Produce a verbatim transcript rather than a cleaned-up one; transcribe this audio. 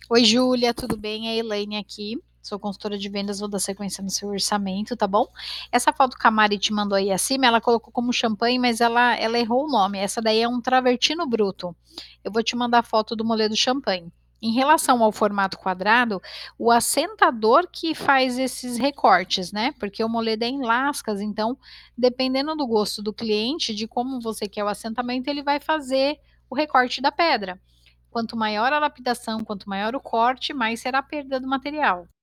Oi Júlia, tudo bem? É a Elaine aqui, sou consultora de vendas, vou dar sequência no seu orçamento, tá bom? Essa foto que a Mari te mandou aí acima, ela colocou como champanhe, mas ela, ela errou o nome. Essa daí é um travertino bruto. Eu vou te mandar a foto do moledo champanhe. Em relação ao formato quadrado, o assentador que faz esses recortes, né? Porque o moledo é em lascas, então, dependendo do gosto do cliente, de como você quer o assentamento, ele vai fazer o recorte da pedra. Quanto maior a lapidação, quanto maior o corte, mais será a perda do material.